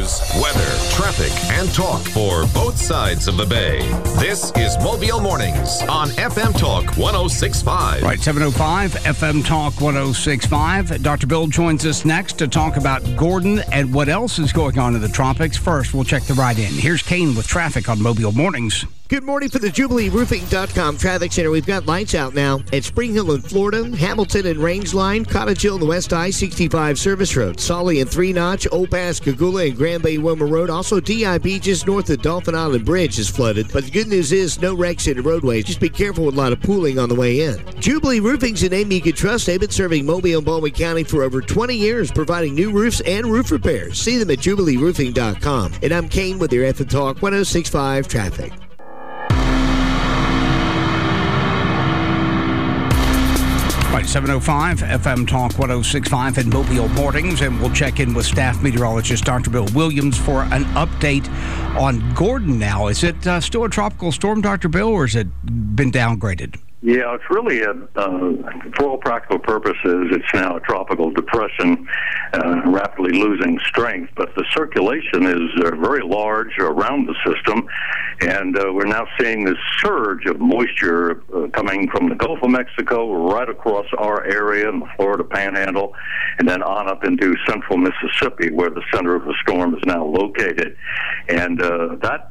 news, weather, traffic, and talk for both sides of the bay. This is Mobile Mornings on FM Talk 106.5. Right, 7:05, FM Talk 106.5. Dr. Bill joins us next to talk about Gordon and what else is going on in the tropics. First, we'll check the ride-in. Here's Kane with traffic on Mobile Mornings. Good morning for the JubileeRoofing.com Traffic Center. We've got lights out now at Spring Hill in Florida, Hamilton and Rangeline, Cottage Hill in the West I-65 Service Road, Solly and Three Notch, Old Pass, Kagula, and Grand Bay Wilmer Road. Also, DIB just north of Dolphin Island Bridge is flooded. But the good news is no wrecks in the roadways. Just be careful with a lot of pooling on the way in. Jubilee Roofing's a name you can trust. They've been serving Mobile and Baldwin County for over 20 years, providing new roofs and roof repairs. See them at JubileeRoofing.com. And I'm Kane with your FM Talk 106.5 Traffic. Right, 7:05, FM Talk 106.5 in Mobile Mornings, and we'll check in with staff meteorologist Dr. Bill Williams for an update on Gordon now. Is it still a tropical storm, Dr. Bill, or has it been downgraded? Yeah, it's really, for all practical purposes, it's now a tropical depression, rapidly losing strength. But the circulation is very large around the system, and we're now seeing this surge of moisture coming from the Gulf of Mexico right across our area in the Florida Panhandle, and then on up into central Mississippi, where the center of the storm is now located. And that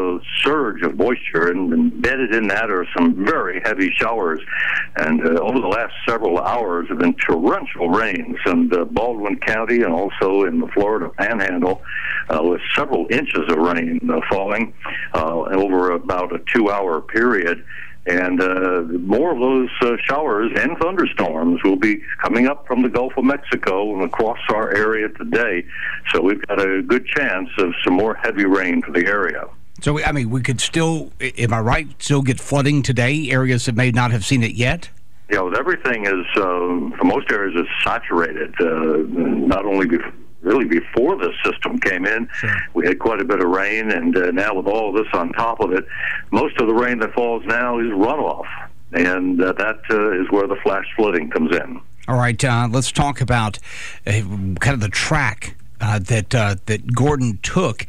surge of moisture, and embedded in that are some very heavy showers, and over the last several hours have been torrential rains in Baldwin County and also in the Florida Panhandle, with several inches of rain falling over about a 2-hour period. And more of those showers and thunderstorms will be coming up from the Gulf of Mexico and across our area today. So we've got a good chance of some more heavy rain for the area. So, I mean, we could still, am I right, still get flooding today, areas that may not have seen it yet? Yeah, well, everything is, for most areas, is saturated, not only really before the system came in. Sure. We had quite a bit of rain, and now with all of this on top of it, most of the rain that falls now is runoff, and that is where the flash flooding comes in. All right, let's talk about kind of the track that Gordon took,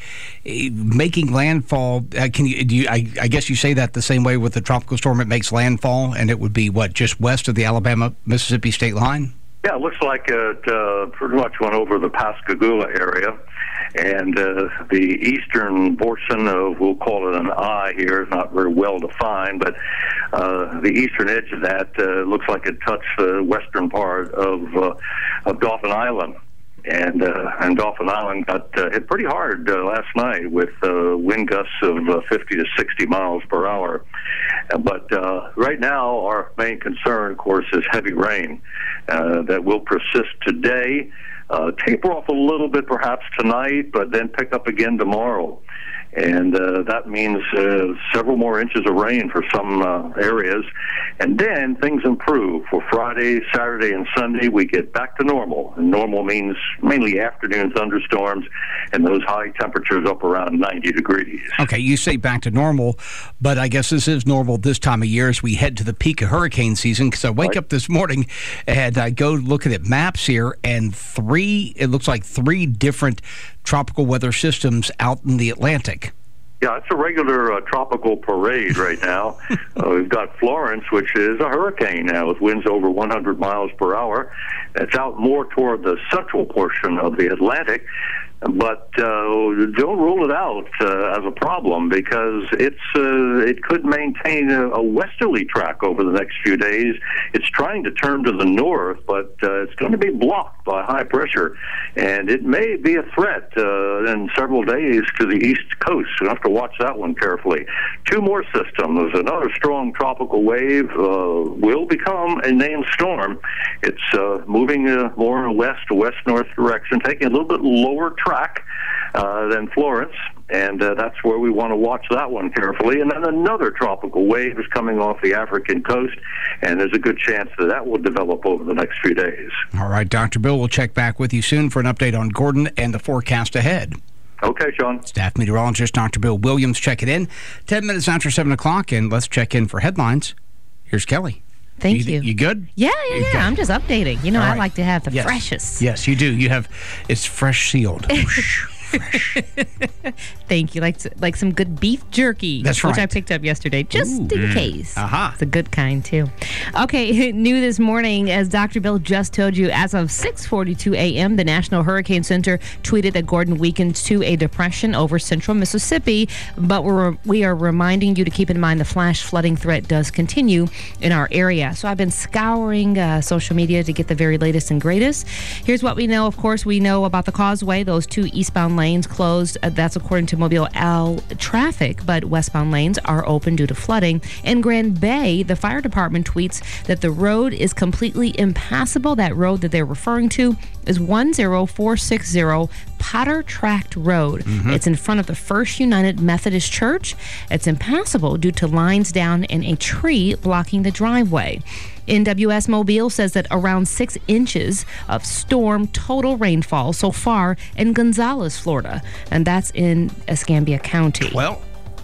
making landfall. I guess you say that the same way with the tropical storm. It makes landfall, and it would be what, just west of the Alabama-Mississippi state line? Yeah, it looks like it pretty much went over the Pascagoula area, and the eastern portion of, we'll call it an eye here, is not very well defined, but the eastern edge of that looks like it touched the western part of Dauphin Island. And Dauphin Island got hit pretty hard last night with wind gusts of 50 to 60 miles per hour. But right now, our main concern, of course, is heavy rain that will persist today, taper off a little bit perhaps tonight, but then pick up again tomorrow. And that means several more inches of rain for some areas. And then things improve. For Friday, Saturday, and Sunday, we get back to normal. And normal means mainly afternoon thunderstorms and those high temperatures up around 90 degrees. Okay, you say back to normal, but I guess this is normal this time of year as we head to the peak of hurricane season, because I wake up this morning and I go look at maps here, and it looks like three different tropical weather systems out in the Atlantic. Yeah, it's a regular tropical parade right now. We've got Florence, which is a hurricane now with winds over 100 miles per hour. It's out more toward the central portion of the Atlantic. But don't rule it out as a problem, because it could maintain a westerly track over the next few days. It's trying to turn to the north, but it's going to be blocked by high pressure, and it may be a threat in several days to the east coast. You'll have to watch that one carefully. Two more systems. Another strong tropical wave will become a named storm. It's moving more west to west-north direction, taking a little bit lower track than Florence, and that's where we want to watch that one carefully. And then another tropical wave is coming off the African coast, and there's a good chance that will develop over the next few days. All right, Dr. Bill, we'll check back with you soon for an update on Gordon and the forecast ahead. Okay, Sean. Staff meteorologist Dr. Bill Williams checking in. 10 minutes after 7 o'clock, and let's check in for headlines. Here's Kelly. Thank you. You good? Yeah. I'm just updating. You know, right. I like to have the freshest. Yes, you do. It's fresh sealed. Thank you. Like some good beef jerky. That's right. Which I picked up yesterday, just in case. It's a good kind, too. Okay, new this morning, as Dr. Bill just told you, as of 6:42 a.m., the National Hurricane Center tweeted that Gordon weakened to a depression over central Mississippi, but we are reminding you to keep in mind the flash flooding threat does continue in our area. So I've been scouring social media to get the very latest and greatest. Here's what we know. Of course, we know about the causeway, those 2 eastbound lanes closed. That's according to Mobile L traffic, but westbound lanes are open due to flooding. In Grand Bay, the fire department tweets that the road is completely impassable. That road that they're referring to is 10460 Potter Tract Road. It's in front of the First United Methodist Church. It's impassable due to lines down and a tree blocking the driveway. NWS Mobile says that around 6 inches of storm total rainfall so far in Gonzales, Florida, and that's in Escambia County. Well,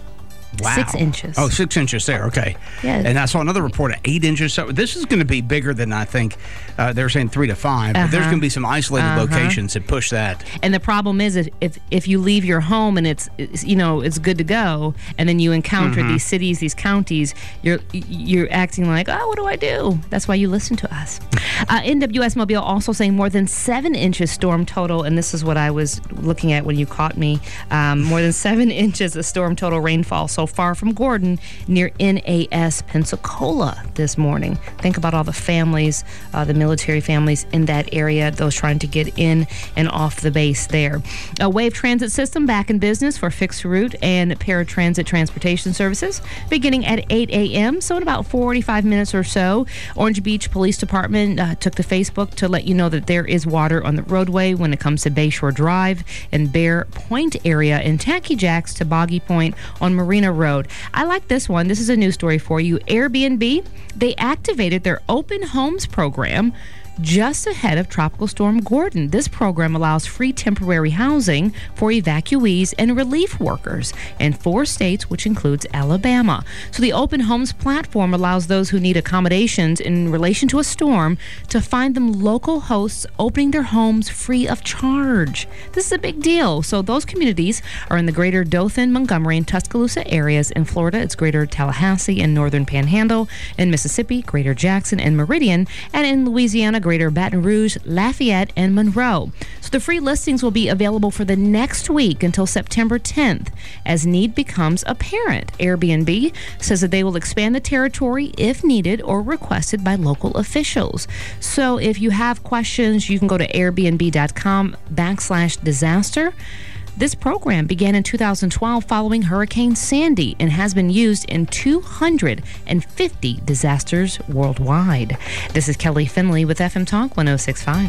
wow. 6 inches. Oh, 6 inches there. Okay. Yes. And I saw another report of 8 inches. So this is going to be bigger than I think they're saying 3 to 5. But there's going to be some isolated locations that push that. And the problem is if you leave your home and it's good to go, and then you encounter these cities, these counties, you're acting like, oh, what do I do? That's why you listen to us. NWS Mobile also saying more than 7 inches storm total, and this is what I was looking at when you caught me. More than 7 inches of storm total rainfall so far from Gordon near NAS Pensacola this morning. Think about all the families, the military families in that area, those trying to get in and off the base there. A Wave Transit System back in business for fixed route and paratransit transportation services beginning at 8 a.m., so in about 45 minutes or so. Orange Beach Police Department took to Facebook to let you know that there is water on the roadway when it comes to Bayshore Drive and Bear Point area and Tacky Jacks to Boggy Point on Marina Road. I like this one. This is a news story for you. Airbnb, they activated their open homes program just ahead of Tropical Storm Gordon. This program allows free temporary housing for evacuees and relief workers in 4 states, which includes Alabama. So the Open Homes platform allows those who need accommodations in relation to a storm to find them local hosts opening their homes free of charge. This is a big deal. So those communities are in the greater Dothan, Montgomery, and Tuscaloosa areas. In Florida, it's greater Tallahassee and northern Panhandle. In Mississippi, greater Jackson and Meridian. And in Louisiana, greater Baton Rouge, Lafayette, and Monroe. So the free listings will be available for the next week until September 10th as need becomes apparent. Airbnb says that they will expand the territory if needed or requested by local officials. So if you have questions, you can go to airbnb.com/disaster. This program began in 2012 following Hurricane Sandy and has been used in 250 disasters worldwide. This is Kelly Finley with FM Talk 106.5.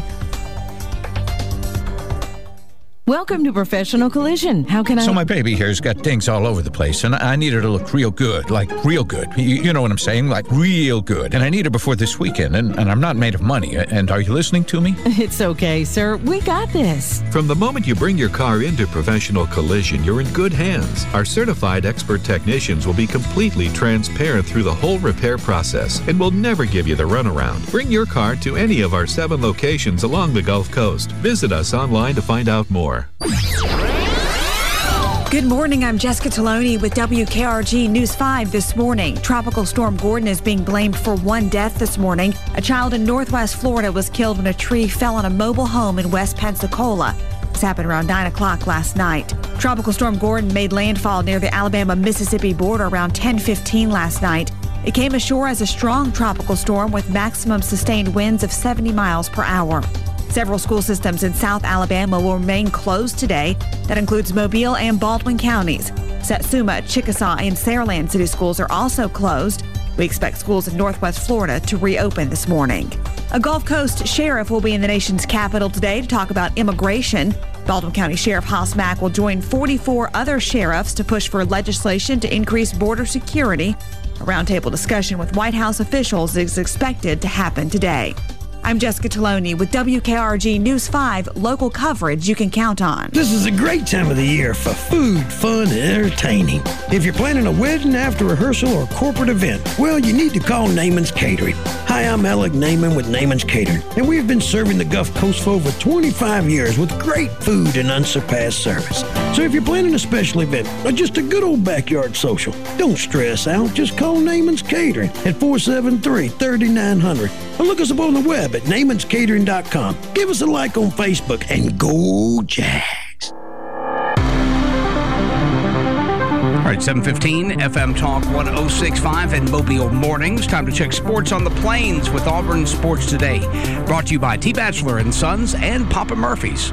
Welcome to Professional Collision. How can I... So my baby here's got dings all over the place, and I need her to look real good, like real good. You know what I'm saying? Like real good. And I need her before this weekend, and I'm not made of money. And are you listening to me? It's okay, sir. We got this. From the moment you bring your car into Professional Collision, you're in good hands. Our certified expert technicians will be completely transparent through the whole repair process and will never give you the runaround. Bring your car to any of our 7 locations along the Gulf Coast. Visit us online to find out more. Good morning, I'm Jessica Taloni with WKRG News 5 this morning. Tropical Storm Gordon is being blamed for 1 death this morning. A child in northwest Florida was killed when a tree fell on a mobile home in West Pensacola. This happened around 9 o'clock last night. Tropical Storm Gordon made landfall near the Alabama-Mississippi border around 10:15 last night. It came ashore as a strong tropical storm with maximum sustained winds of 70 miles per hour. Several school systems in South Alabama will remain closed today. That includes Mobile and Baldwin counties. Satsuma, Chickasaw, and Saraland city schools are also closed. We expect schools in northwest Florida to reopen this morning. A Gulf Coast sheriff will be in the nation's capital today to talk about immigration. Baldwin County Sheriff Haas Mack will join 44 other sheriffs to push for legislation to increase border security. A roundtable discussion with White House officials is expected to happen today. I'm Jessica Taloni with WKRG News 5, local coverage you can count on. This is a great time of the year for food, fun, and entertaining. If you're planning a wedding, after rehearsal, or corporate event, well, you need to call Naaman's Catering. Hi, I'm Alec Naaman with Naaman's Catering, and we've been serving the Gulf Coast for over 25 years with great food and unsurpassed service. So if you're planning a special event or just a good old backyard social, don't stress out. Just call Naaman's Catering at 473-3900 or look us up on the web at Naaman'sCatering.com. Give us a like on Facebook and go Jags. All right, 7:15, FM Talk 106.5 and Mobile Mornings. Time to check sports on the plains with Auburn Sports Today. Brought to you by T. Batchelor & Sons and Papa Murphy's.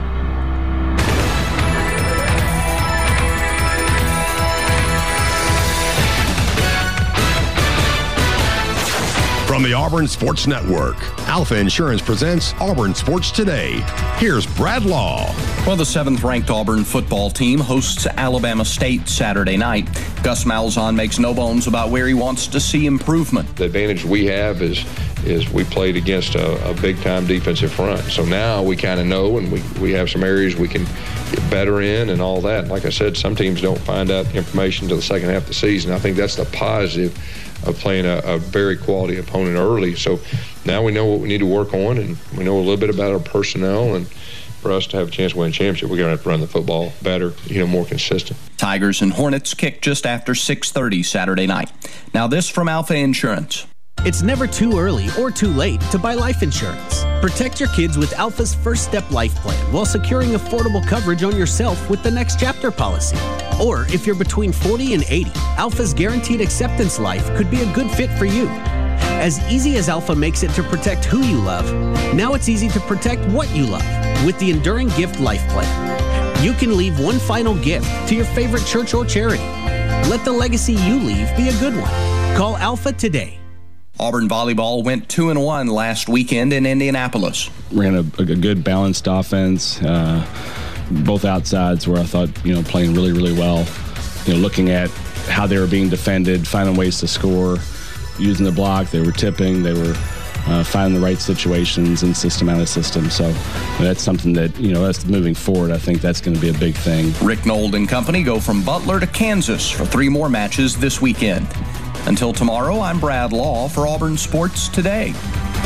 From the Auburn Sports Network, Alpha Insurance presents Auburn Sports Today. Here's Brad Law. Well, the 7th-ranked Auburn football team hosts Alabama State Saturday night. Gus Malzahn makes no bones about where he wants to see improvement. The advantage we have is we played against a big-time defensive front. So now we kind of know, and we have some areas we can get better in and all that. Like I said, some teams don't find out information until the second half of the season. I think that's the positive of playing a very quality opponent early. So now we know what we need to work on, and we know a little bit about our personnel, and for us to have a chance to win a championship, we're going to have to run the football better, more consistent. Tigers and Hornets kick just after 6:30 Saturday night. Now this from Alpha Insurance. It's never too early or too late to buy life insurance. Protect your kids with Alpha's First Step Life Plan while securing affordable coverage on yourself with the Next Chapter policy. Or if you're between 40 and 80, Alpha's Guaranteed Acceptance Life could be a good fit for you. As easy as Alpha makes it to protect who you love, now it's easy to protect what you love with the Enduring Gift Life Plan. You can leave one final gift to your favorite church or charity. Let the legacy you leave be a good one. Call Alpha today. Auburn volleyball went 2-1 last weekend in Indianapolis. Ran a good balanced offense. Both outsides where I thought, playing really, really well. Looking at how they were being defended, finding ways to score, using the block. They were tipping. They were finding the right situations and system out of system. So that's something that, us moving forward, I think that's going to be a big thing. Rick Nold and company go from Butler to Kansas for 3 more matches this weekend. Until tomorrow, I'm Brad Law for Auburn Sports Today.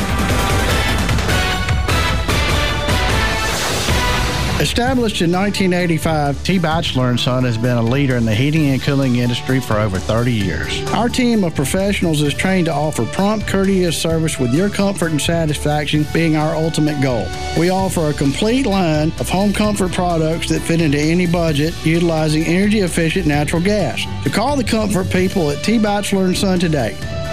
Established in 1985, T. Batchelor & Son has been a leader in the heating and cooling industry for over 30 years. Our team of professionals is trained to offer prompt, courteous service with your comfort and satisfaction being our ultimate goal. We offer a complete line of home comfort products that fit into any budget, utilizing energy-efficient natural gas. So call the comfort people at T. Batchelor & Son today.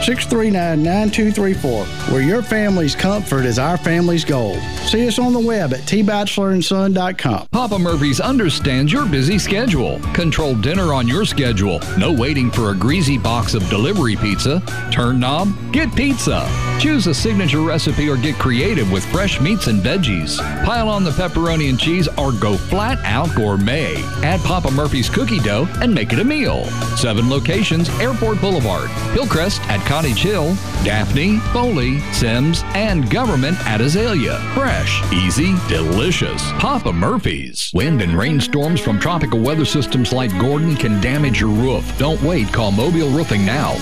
639-9234, where your family's comfort is our family's goal. See us on the web at tbatchelorandson.com. Papa Murphy's understands your busy schedule. Control dinner on your schedule. No waiting for a greasy box of delivery pizza. Turn knob? Get pizza. Choose a signature recipe or get creative with fresh meats and veggies. Pile on the pepperoni and cheese or go flat out gourmet. Add Papa Murphy's cookie dough and make it a meal. 7 locations, Airport Boulevard, Hillcrest at Cottage Hill, Daphne, Foley, Sims, and Government at Azalea. Fresh, easy, delicious. Papa Murphy's. Wind and rainstorms from tropical weather systems like Gordon can damage your roof. Don't wait. Call Mobile Roofing now.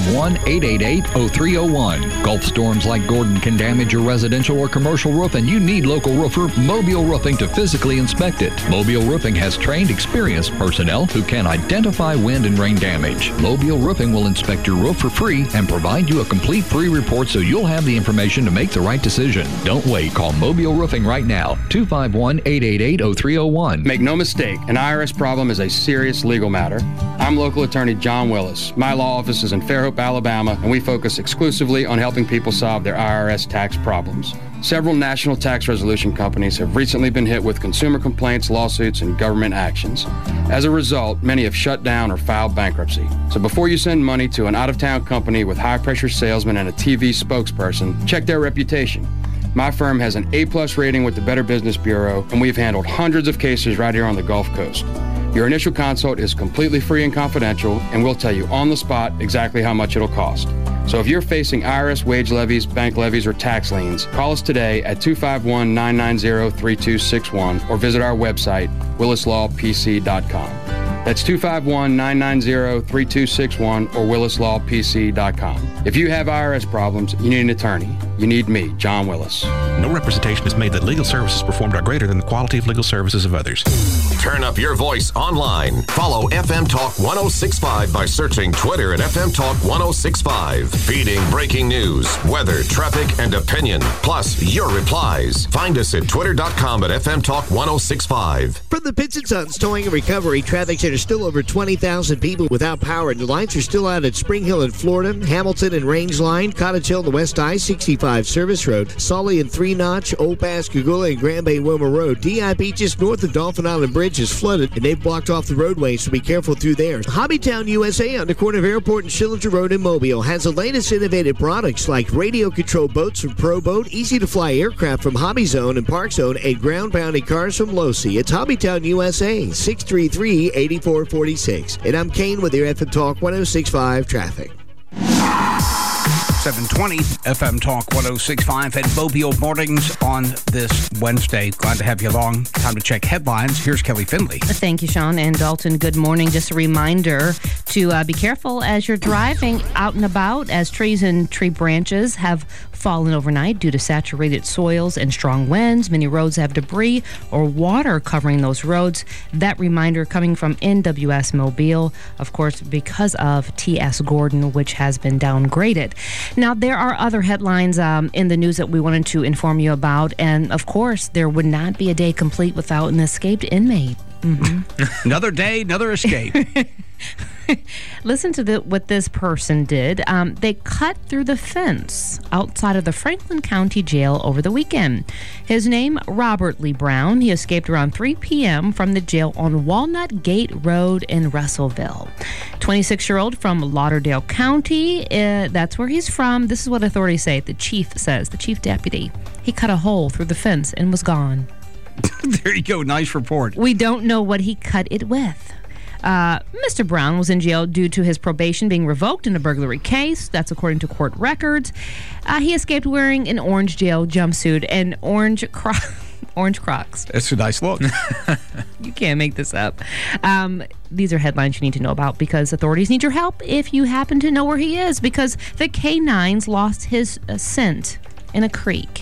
251-888-0301. Gulf storms like Gordon can damage your residential or commercial roof, and you need local roofer Mobile Roofing to physically inspect it. Mobile Roofing has trained, experienced personnel who can identify wind and rain damage. Mobile Roofing will inspect your roof for free and provide you a complete free report so you'll have the information to make the right decision. Don't wait. Call Mobile Roofing right now. 251-888-0301. Make no mistake, an IRS problem is a serious legal matter. I'm local attorney John Willis. My law office is in Fairhope, Alabama, and we focus exclusively on helping people solve their IRS tax problems. Several national tax resolution companies have recently been hit with consumer complaints, lawsuits, and government actions. As a result, many have shut down or filed bankruptcy. So before you send money to an out-of-town company with high-pressure salesmen and a TV spokesperson, check their reputation. My firm has an A+ rating with the Better Business Bureau, and we've handled hundreds of cases right here on the Gulf Coast. Your initial consult is completely free and confidential, and we'll tell you on the spot exactly how much it'll cost. So if you're facing IRS wage levies, bank levies, or tax liens, call us today at 251-990-3261 or visit our website, willislawpc.com. That's 251-990-3261 or willislawpc.com. If you have IRS problems, you need an attorney. You need me, John Willis. No representation is made that legal services performed are greater than the quality of legal services of others. Turn up your voice online. Follow FM Talk 1065 by searching Twitter at FM Talk 1065. Feeding breaking news, weather, traffic, and opinion, plus your replies. Find us at twitter.com at FM Talk 1065. From the Pitts & Sons Towing and Recovery Traffic Center, still over 20,000 people without power, and the lights are still out at Spring Hill in Florida, Hamilton and Range Line, Cottage Hill and the West I-65 Service Road, Sully and Three Notch, Old Pascagoula and Grand Bay Wilmer Road. DIP just north of Dolphin Island Bridge is flooded, and they've blocked off the roadway, so be careful through there. Hobbytown USA on the corner of Airport and Schillinger Road in Mobile has the latest innovative products like radio-controlled boats from ProBoat, easy-to-fly aircraft from Hobby Zone and Park Zone, and ground-pounding cars from Losi. It's Hobbytown USA, 633-8446. And I'm Kane with your FM Talk 1065 traffic. 720 FM Talk 1065 at Mobile Mornings on this Wednesday. Glad to have you along. Time to check headlines. Here's Kelly Finley. Thank you, Sean and Dalton. Good morning. Just a reminder to be careful as you're driving out and about, as trees and tree branches have fallen overnight due to saturated soils and strong winds. Many roads have debris or water covering those roads. That reminder coming from NWS Mobile, of course, because of T.S. Gordon, which has been downgraded. Now, there are other headlines in the news that we wanted to inform you about, and of course, there would not be a day complete without an escaped inmate. Mm-hmm. Another day, another escape. Listen to what this person did. They cut through the fence outside of the Franklin County Jail over the weekend. His name, Robert Lee Brown. He escaped around 3 p.m. from the jail on Walnut Gate Road in Russellville. 26-year-old from Lauderdale County. That's where he's from. This is what authorities say. The chief says, the chief deputy. He cut a hole through the fence and was gone. There you go. Nice report. We don't know what he cut it with. Mr. Brown was in jail due to his probation being revoked in a burglary case. That's according to court records. He escaped wearing an orange jail jumpsuit and orange Crocs. That's a nice look. You can't make this up. These are headlines you need to know about because authorities need your help if you happen to know where he is, because the K-9s lost his scent in a creek.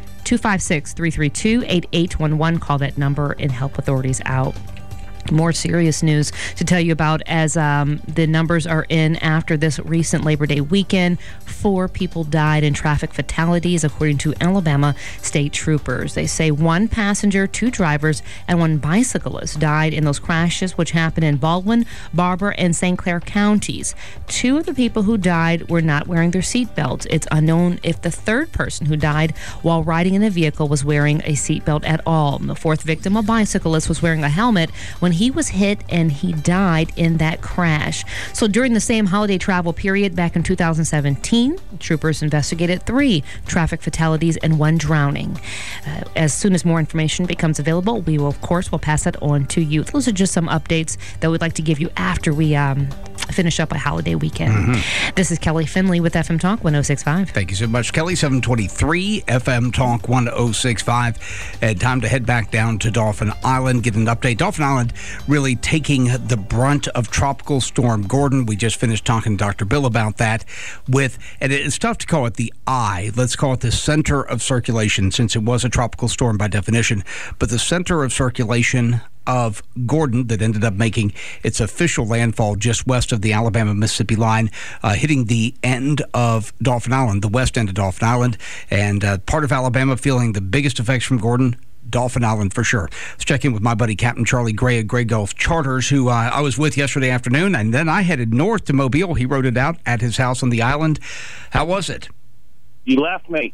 256-332-8811. Call that number and help authorities out. More serious news to tell you about as the numbers are in after this recent Labor Day weekend. 4 people died in traffic fatalities, according to Alabama state troopers. They say 1 passenger, 2 drivers, and 1 bicyclist died in those crashes, which happened in Baldwin, Barber, and St. Clair counties. 2 of the people who died were not wearing their seatbelts. It's unknown if the 3rd person who died while riding in a vehicle was wearing a seatbelt at all. The 4th victim, a bicyclist, was wearing a helmet when he was hit and he died in that crash. So during the same holiday travel period back in 2017, troopers investigated 3 traffic fatalities and 1 drowning. As soon as more information becomes available, we will, of course, pass that on to you. Those are just some updates that we'd like to give you after we finish up a holiday weekend. Mm-hmm. This is Kelly Finley with FM Talk 1065. Thank you so much, Kelly. 723 FM Talk 1065. And time to head back down to Dauphin Island, get an update. Dauphin Island really taking the brunt of Tropical Storm Gordon. We just finished talking to Dr. Bill about that. And it's tough to call it the eye. Let's call it the center of circulation, since it was a tropical storm by definition. But the center of circulation of Gordon that ended up making its official landfall just west of the Alabama-Mississippi line, hitting the end of Dauphin Island, the west end of Dauphin Island, and part of Alabama feeling the biggest effects from Gordon. Dauphin Island for sure. Let's check in with my buddy Captain Charlie Gray at Gray Gulf Charters, who I was with yesterday afternoon, and then I headed north to Mobile. He rode it out at his house on the island. How was it? You left me.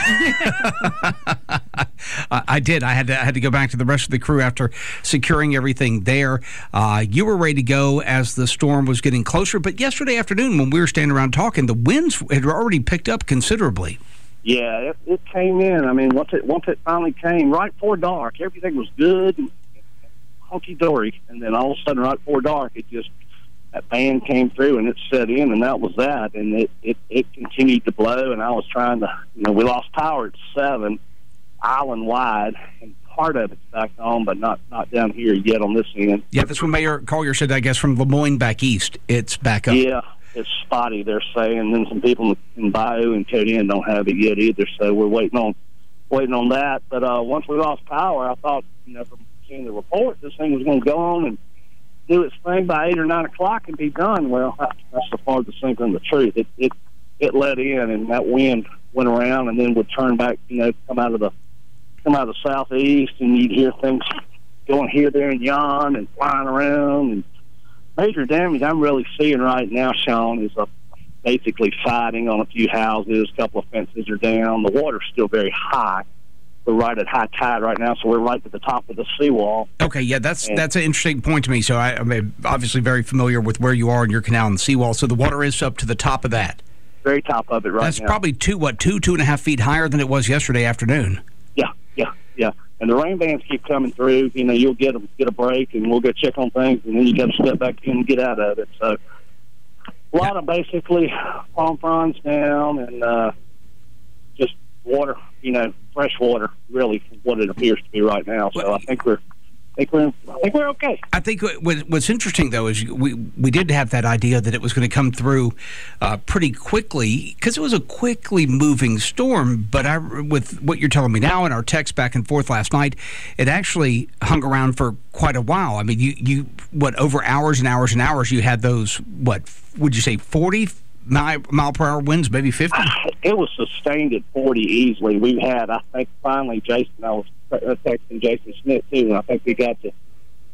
I did. I had to go back to the rest of the crew after securing everything there. You were ready to go as the storm was getting closer, but yesterday afternoon when we were standing around talking, the winds had already picked up considerably. Yeah, it came in. I mean, once it finally came, right before dark, everything was good and hunky-dory, and then all of a sudden, right before dark, it just that band came through and it set in, and that was that. And it continued to blow, and I was trying to, we lost power at 7, island wide, and part of it's back on, but not down here yet on this end. Yeah, that's what Mayor Collier said, I guess, from Lemoyne back east. It's back up. Yeah, it's spotty, they're saying. And then some people in Bayou and Cody don't have it yet either, so we're waiting on that. But once we lost power, I thought, from seeing the report, this thing was going to go on and do its thing by 8 or 9 o'clock and be done. Well, that's the farthest thing from the truth. It let in, and that wind went around and then would turn back, come out of the southeast, and you'd hear things going here, there, and yon, and flying around. And major damage I'm really seeing right now, Sean, is basically siding on a few houses. A couple of fences are down. The water's still very high. We're right at high tide right now, so we're right at the top of the seawall. Okay, yeah, that's an interesting point to me. So I'm obviously very familiar with where you are in your canal and the seawall. So the water is up to the top of that. Very top of it right now. That's probably 2.5 feet higher than it was yesterday afternoon. Yeah. And the rain bands keep coming through. You'll get a break, and we'll go check on things, and then you got to step back in and get out of it. So a lot of basically palm fronds down and just water, fresh water, really, what it appears to be right now. So I think we're okay. I think what's interesting, though, is we did have that idea that it was going to come through pretty quickly because it was a quickly moving storm. But with what you're telling me now and our text back and forth last night, it actually hung around for quite a while. I mean, you over hours and hours and hours, you had those, what would you say, 40 mile per hour winds, maybe 50? It was sustained at 40 easily. We had, I think, finally, Jason, I was texting Jason Smith too, and I think we got to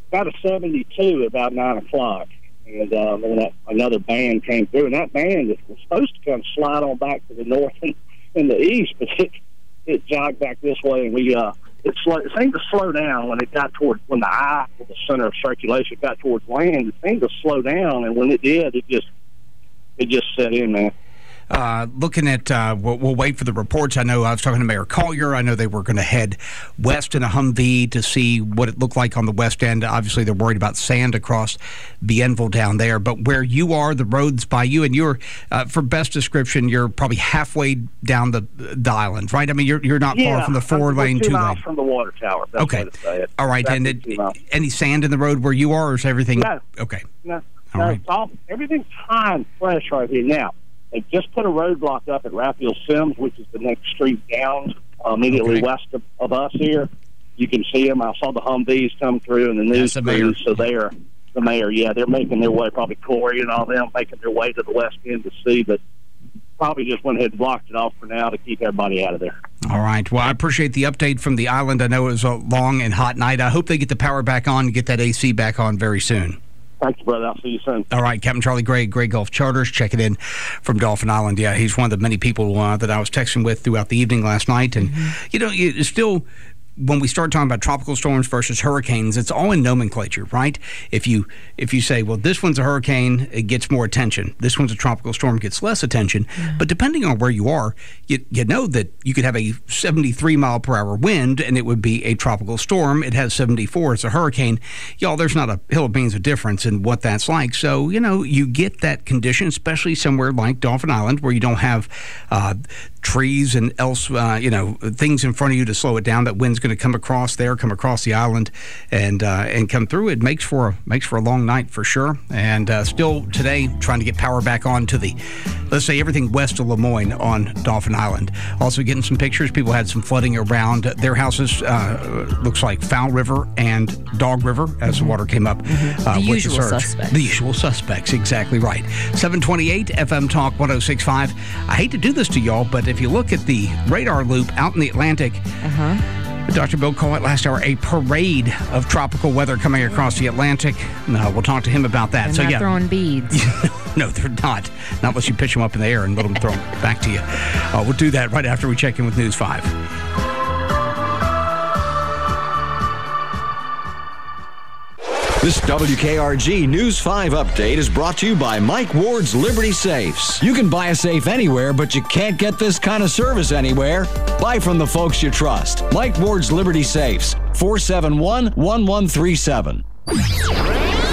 72 at about 9 o'clock. And then another band came through, and that band was supposed to kind of slide on back to the north and the east, but it jogged back this way, and it seemed to slow down when it got toward, when the eye, the center of circulation, got towards land. It seemed to slow down, and when it did, it just set in, man. Looking at, we'll wait for the reports. I know I was talking to Mayor Collier. I know they were going to head west in a Humvee to see what it looked like on the west end. Obviously, they're worried about sand across Bienville down there. But where you are, the roads by you, and you're, for best description, you're probably halfway down the island, right? I mean, you're not far from the 4-lane, 2-lane. 2 miles from the water tower. That's okay. Way to say it. All right. And any sand in the road where you are, or is everything? No. Okay. No. All right. Everything's fine, fresh right here. Now, they just put a roadblock up at Raphael Sims, which is the next street down, immediately west of us here. You can see them. I saw the Humvees come through and the news crews. So they're the mayor. Yeah, they're making their way. Probably Corey and all them making their way to the west end to see, but probably just went ahead and blocked it off for now to keep everybody out of there. All right. Well, I appreciate the update from the island. I know it was a long and hot night. I hope they get the power back on and get that AC back on very soon. Thank you, brother. I'll see you soon. All right, Captain Charlie Gray, Gray Gulf Charters, checking in from Dauphin Island. Yeah, he's one of the many people that I was texting with throughout the evening last night. And, it's still, when we start talking about tropical storms versus hurricanes, it's all in nomenclature, right? If you say, well, this one's a hurricane, it gets more attention. This one's a tropical storm, gets less attention. But depending on where you are, you know that you could have a 73 mile per hour wind and it would be a tropical storm. It has 74. It's a hurricane. Y'all, there's not a hill of beans of difference in what that's like. So, you get that condition, especially somewhere like Dauphin Island where you don't have trees and things in front of you to slow it down. That wind's going to come across the island and come through. It makes for a long night for sure. And still today trying to get power back on to the, let's say, everything west of Lemoyne on Dauphin Island. Also getting some pictures. People had some flooding around their houses. Looks like Fowl River and Dog River as the water came up. The usual suspects. The usual suspects, exactly right. 728 FM Talk 106.5. I hate to do this to y'all, but if you look at the radar loop out in the Atlantic, Dr. Bill called it last hour a parade of tropical weather coming across the Atlantic. We'll talk to him about that. They're not throwing beads. No, they're not. Not unless you pitch them up in the air and let them throw them back to you. We'll do that right after we check in with News 5. This WKRG News 5 update is brought to you by Mike Ward's Liberty Safes. You can buy a safe anywhere, but you can't get this kind of service anywhere. Buy from the folks you trust. Mike Ward's Liberty Safes, 471-1137.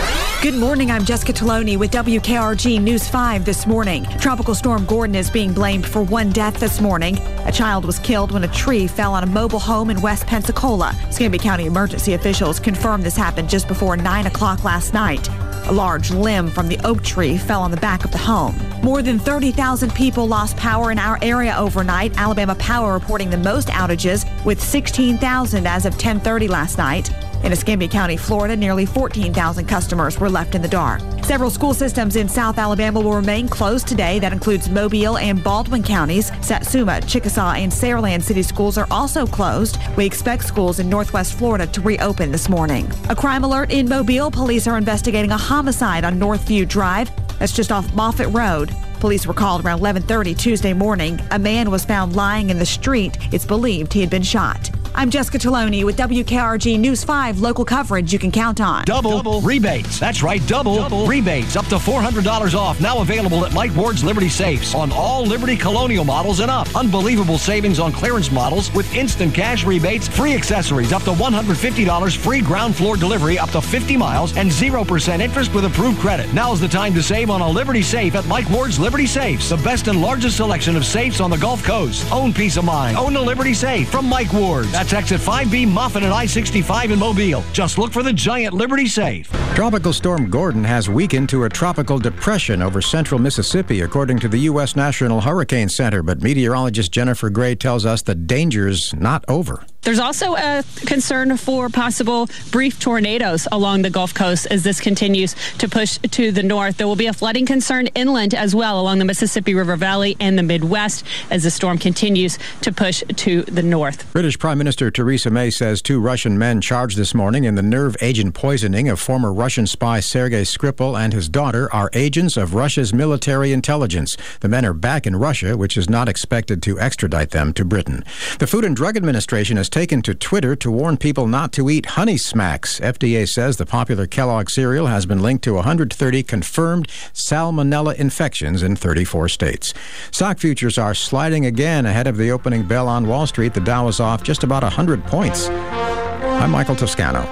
Good morning. I'm Jessica Taloni with WKRG News 5 this morning. Tropical Storm Gordon is being blamed for one death this morning. A child was killed when a tree fell on a mobile home in West Pensacola. Escambia County emergency officials confirmed this happened just before 9 o'clock last night. A large limb from the oak tree fell on the back of the home. More than 30,000 people lost power in our area overnight. Alabama Power reporting the most outages with 16,000 as of 10:30 last night. In Escambia County, Florida, nearly 14,000 customers were left in the dark. Several school systems in South Alabama will remain closed today. That includes Mobile and Baldwin counties. Satsuma, Chickasaw, and Saraland city schools are also closed. We expect schools in Northwest Florida to reopen this morning. A crime alert in Mobile. Police are investigating a homicide on Northview Drive. That's just off Moffett Road. Police were called around 11:30 Tuesday morning. A man was found lying in the street. It's believed he had been shot. I'm Jessica Taloni with WKRG News 5 local coverage you can count on. Double rebates. That's right, double rebates. Up to $400 off. Now available at Mike Ward's Liberty Safes on all Liberty Colonial models and up. Unbelievable savings on clearance models with instant cash rebates, free accessories up to $150, free ground floor delivery up to 50 miles, and 0% interest with approved credit. Now's the time to save on a Liberty Safe at Mike Ward's Liberty Safes. The best and largest selection of safes on the Gulf Coast. Own peace of mind. Own a Liberty Safe from Mike Ward's. That's exit 5B Moffett and I-65 in Mobile. Just look for the giant Liberty Safe. Tropical Storm Gordon has weakened to a tropical depression over central Mississippi, according to the U.S. National Hurricane Center. But meteorologist Jennifer Gray tells us the danger's not over. There's also a concern for possible brief tornadoes along the Gulf Coast as this continues to push to the north. There will be a flooding concern inland as well along the Mississippi River Valley and the Midwest as the storm continues to push to the north. British Prime Minister Theresa May says 2 Russian men charged this morning in the nerve agent poisoning of former Russian spy Sergei Skripal and his daughter are agents of Russia's military intelligence. The men are back in Russia, which is not expected to extradite them to Britain. The Food and Drug Administration has taken to Twitter to warn people not to eat Honey Smacks. FDA says the popular Kellogg cereal has been linked to 130 confirmed salmonella infections in 34 states. Stock futures are sliding again ahead of the opening bell on Wall Street. The Dow is off just about 100 points. I'm Michael Toscano.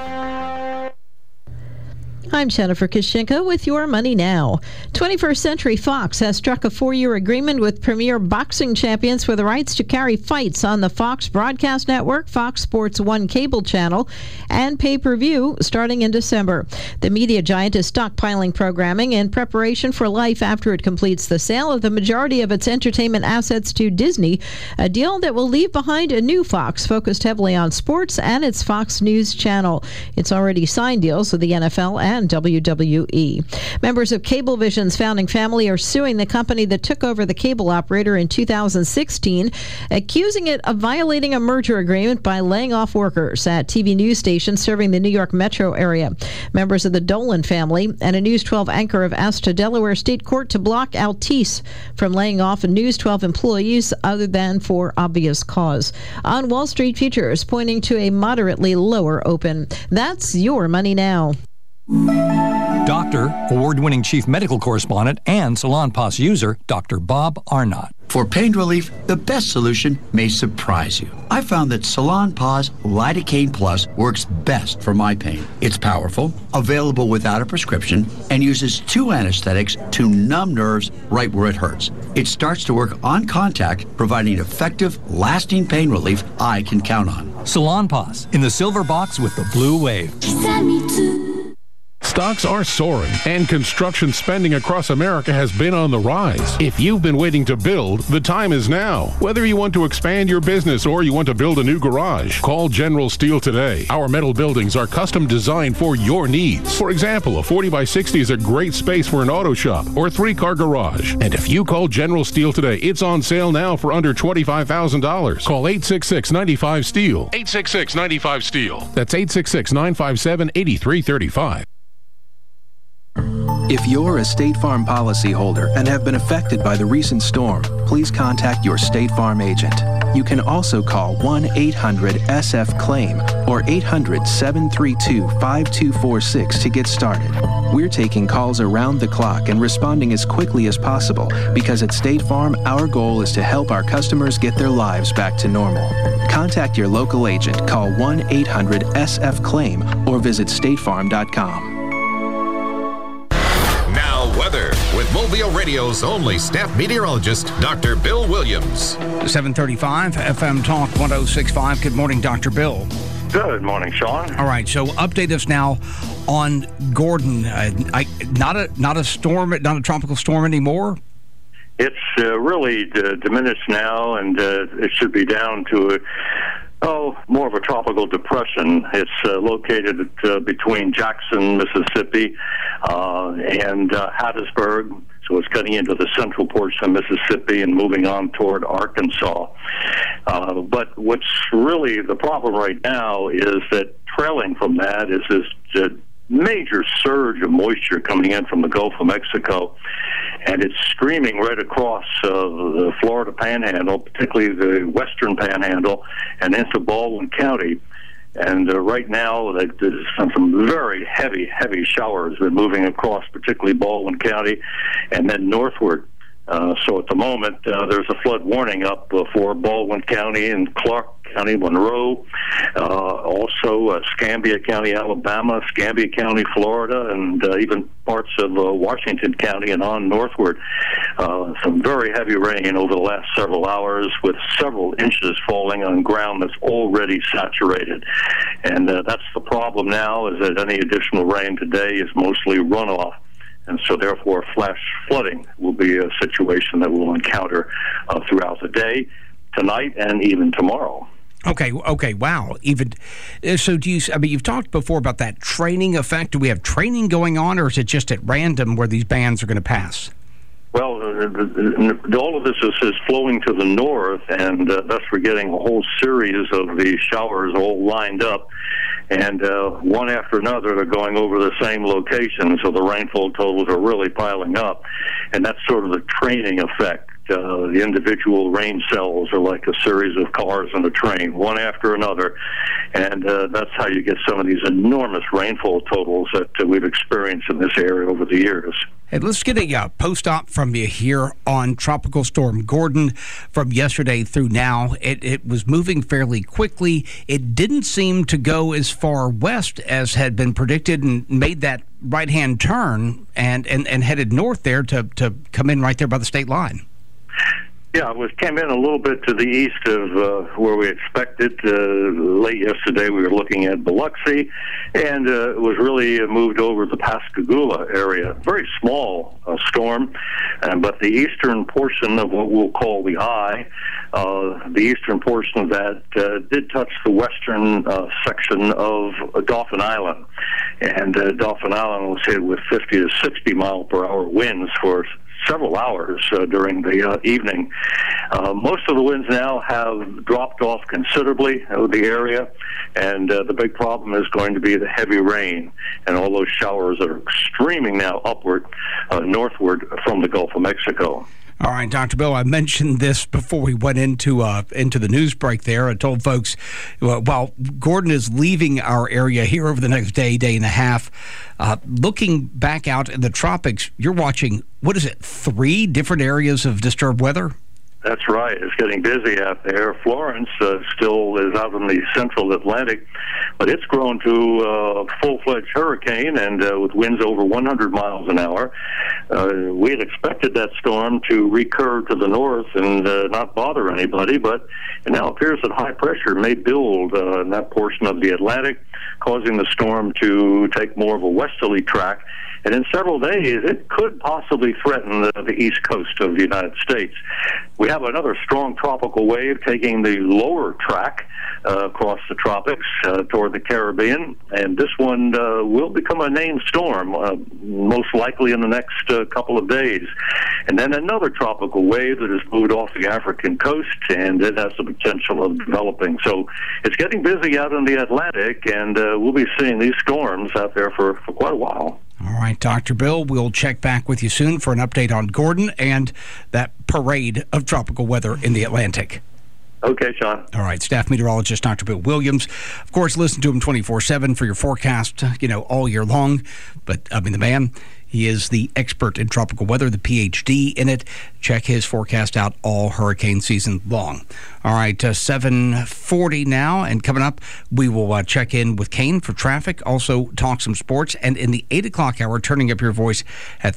I'm Jennifer Kishinka with Your Money Now. 21st Century Fox has struck a 4-year agreement with premier boxing champions for the rights to carry fights on the Fox Broadcast Network, Fox Sports 1 cable channel, and pay-per-view starting in December. The media giant is stockpiling programming in preparation for life after it completes the sale of the majority of its entertainment assets to Disney, a deal that will leave behind a new Fox focused heavily on sports and its Fox News channel. It's already signed deals with the NFL and WWE. Members of Cablevision's founding family are suing the company that took over the cable operator in 2016, accusing it of violating a merger agreement by laying off workers at TV news stations serving the New York metro area. Members of the Dolan family and a News 12 anchor have asked a Delaware state court to block Altice from laying off News 12 employees other than for obvious cause. On Wall Street, futures pointing to a moderately lower open. That's Your Money Now. Doctor, award-winning chief medical correspondent, and Salonpas user, Dr. Bob Arnott. For pain relief, the best solution may surprise you. I found that Salonpas Lidocaine Plus works best for my pain. It's powerful, available without a prescription, and uses 2 anesthetics to numb nerves right where it hurts. It starts to work on contact, providing effective, lasting pain relief I can count on. Salonpas, in the silver box with the blue wave. Stocks are soaring, and construction spending across America has been on the rise. If you've been waiting to build, the time is now. Whether you want to expand your business or you want to build a new garage, call General Steel today. Our metal buildings are custom designed for your needs. For example, a 40x60 is a great space for an auto shop or 3-car garage. And if you call General Steel today, it's on sale now for under $25,000. Call 866-95-STEEL. 866-95-STEEL. That's 866-957-8335. If you're a State Farm policyholder and have been affected by the recent storm, please contact your State Farm agent. You can also call 1-800-SF-CLAIM or 800-732-5246 to get started. We're taking calls around the clock and responding as quickly as possible because at State Farm, our goal is to help our customers get their lives back to normal. Contact your local agent, call 1-800-SF-CLAIM or visit statefarm.com. Now, weather with Mobile Radio's only staff meteorologist, Dr. Bill Williams. 7:35, FM Talk 106.5. Good morning, Dr. Bill. Good morning, Sean. All right, so update us now on Gordon. Not a storm, not a tropical storm anymore? It's really diminished now, and it should be down to more of a tropical depression. It's located between Jackson, Mississippi, and Hattiesburg. So it's cutting into the central portion of Mississippi and moving on toward Arkansas. But what's really the problem right now is that trailing from that is this major surge of moisture coming in from the Gulf of Mexico, and it's streaming right across the Florida Panhandle, particularly the western Panhandle, and into Baldwin County. And right now, there's some very heavy showers that are moving across, particularly Baldwin County, and then northward. So at the moment, there's a flood warning up for Baldwin County and Clark County, Monroe, also Escambia County, Alabama, Escambia County, Florida, and even parts of Washington County and on northward. Some very heavy rain over the last several hours, with several inches falling on ground that's already saturated. And that's the problem now, is that any additional rain today is mostly runoff. And so, therefore, flash flooding will be a situation that we'll encounter throughout the day, tonight, and even tomorrow. Okay, wow. So you've talked before about that training effect. Do we have training going on, or is it just at random where these bands are going to pass? Well, all of this is flowing to the north, and thus we're getting a whole series of these showers all lined up. And one after another, they're going over the same location, so the rainfall totals are really piling up. And that's sort of the training effect. The individual rain cells are like a series of cars on a train, one after another. And that's how you get some of these enormous rainfall totals that we've experienced in this area over the years. Hey, let's get a post-op from you here on Tropical Storm Gordon from yesterday through now. It was moving fairly quickly. It didn't seem to go as far west as had been predicted, and made that right-hand turn and headed north there to come in right there by the state line. Yeah, it came in a little bit to the east of where we expected. Late yesterday, we were looking at Biloxi, and it was really moved over the Pascagoula area. Very small storm, but the eastern portion of what we'll call the eye, the eastern portion of that did touch the western section of Dauphin Island. And Dauphin Island was hit with 50 to 60 mile per hour winds for several hours during the evening. Most of the winds now have dropped off considerably over the area, and the big problem is going to be the heavy rain and all those showers that are streaming now upward, northward from the Gulf of Mexico. All right, Dr. Bill, I mentioned this before we went into the news break there. I told folks, while Gordon is leaving our area here over the next day and a half, looking back out in the tropics, you're watching, 3 different areas of disturbed weather? That's right. It's getting busy out there. Florence still is out in the central Atlantic, but it's grown to a full-fledged hurricane, and with winds over 100 miles an hour. We had expected that storm to recurve to the north and not bother anybody, but it now appears that high pressure may build in that portion of the Atlantic, causing the storm to take more of a westerly track. And in several days, it could possibly threaten the east coast of the United States. We have another strong tropical wave taking the lower track across the tropics toward the Caribbean, and this one will become a named storm, most likely in the next couple of days. And then another tropical wave that has moved off the African coast, and it has the potential of developing. So it's getting busy out in the Atlantic, and we'll be seeing these storms out there for quite a while. All right, Dr. Bill, we'll check back with you soon for an update on Gordon and that parade of tropical weather in the Atlantic. Okay, Sean. All right, staff meteorologist Dr. Bill Williams. Of course, listen to him 24/7 for your forecast, all year long. But, the man, He is the expert in tropical weather, the PhD in it. Check his forecast out all hurricane season long. All right, 7:40 now, and coming up, we will check in with Kane for traffic, also talk some sports, and in the 8 o'clock hour, turning up your voice at